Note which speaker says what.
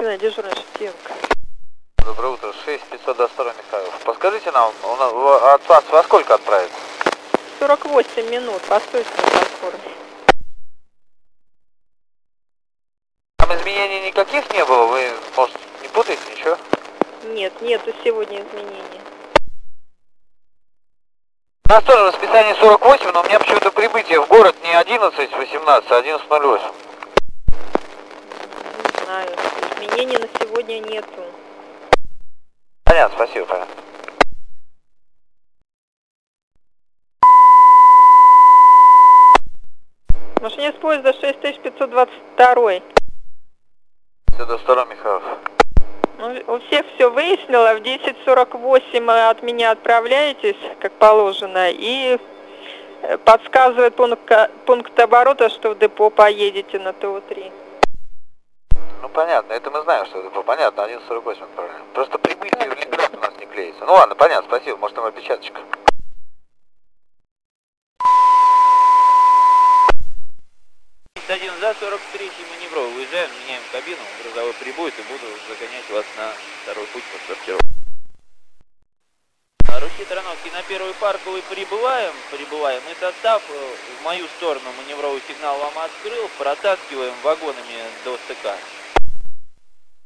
Speaker 1: Кемпингная дежурная Шевченко.
Speaker 2: Доброе утро, 6522 Михайлов. Подскажите нам, от вас во сколько отправить?
Speaker 1: 48 минут, постойте на платформе.
Speaker 2: Там изменений никаких не было? Вы, может, не путаете ничего?
Speaker 1: Нет, нету сегодня изменений.
Speaker 2: У нас тоже расписание 48, но у меня почему-то прибытие в город не 11:18, а 11:08.
Speaker 1: Не знаю, изменений на сегодня нету.
Speaker 2: Понятно, спасибо, понятно.
Speaker 1: Машинист поезда 6522.
Speaker 2: 52 Михайлов.
Speaker 1: Ну, у всех все выяснила, в 10:48 от меня отправляетесь, как положено, и подсказывает пункт оборота, что в депо поедете на ТО-3.
Speaker 2: Ну понятно, это мы знаем, что это понятно, 11:48 отправляем. Просто прибытие в Ленинград у нас не клеится. Ну ладно, понятно, спасибо, может там опечаточка.
Speaker 3: 1 за 43 маневровый. Уезжаем, меняем кабину, грузовой прибудет и буду загонять вас на второй путь по сортировке. Руки Тарановки на первый парковый прибываем, и состав в мою сторону маневровый сигнал вам открыл, протаскиваем вагонами до СТК.